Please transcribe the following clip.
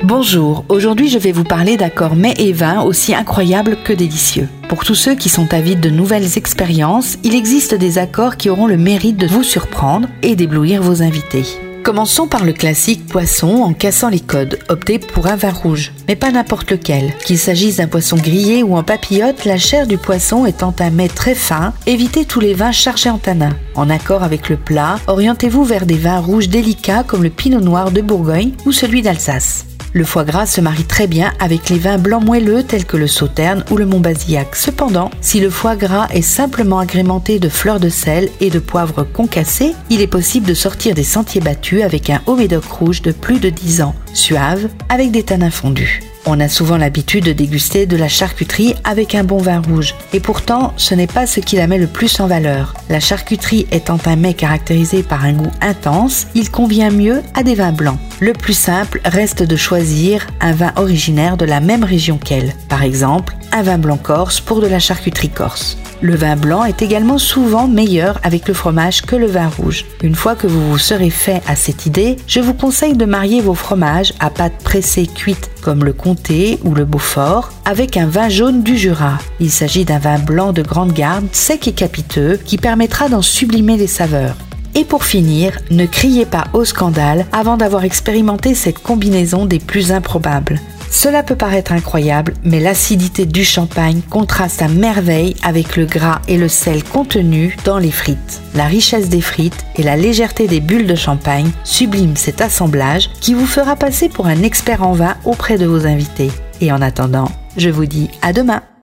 Bonjour, aujourd'hui je vais vous parler d'accords mets et vins aussi incroyables que délicieux. Pour tous ceux qui sont avides de nouvelles expériences, il existe des accords qui auront le mérite de vous surprendre et d'éblouir vos invités. Commençons par le classique poisson en cassant les codes. Optez pour un vin rouge, mais pas n'importe lequel. Qu'il s'agisse d'un poisson grillé ou en papillote, la chair du poisson étant un mets très fin, évitez tous les vins chargés en tanins. En accord avec le plat, orientez-vous vers des vins rouges délicats comme le pinot noir de Bourgogne ou celui d'Alsace. Le foie gras se marie très bien avec les vins blancs moelleux tels que le Sauterne ou le Montbazillac. Cependant, si le foie gras est simplement agrémenté de fleurs de sel et de poivre concassé, il est possible de sortir des sentiers battus avec un Haut-Médoc rouge de plus de 10 ans, suave, avec des tanins fondus. On a souvent l'habitude de déguster de la charcuterie avec un bon vin rouge. Et pourtant, ce n'est pas ce qui la met le plus en valeur. La charcuterie étant un mets caractérisé par un goût intense, il convient mieux à des vins blancs. Le plus simple reste de choisir un vin originaire de la même région qu'elle. Par exemple, un vin blanc corse pour de la charcuterie corse. Le vin blanc est également souvent meilleur avec le fromage que le vin rouge. Une fois que vous vous serez fait à cette idée, je vous conseille de marier vos fromages à pâte pressée cuite comme le comté ou le Beaufort avec un vin jaune du Jura. Il s'agit d'un vin blanc de grande garde, sec et capiteux qui permettra d'en sublimer les saveurs. Et pour finir, ne criez pas au scandale avant d'avoir expérimenté cette combinaison des plus improbables. Cela peut paraître incroyable, mais l'acidité du champagne contraste à merveille avec le gras et le sel contenus dans les frites. La richesse des frites et la légèreté des bulles de champagne subliment cet assemblage qui vous fera passer pour un expert en vin auprès de vos invités. Et en attendant, je vous dis à demain.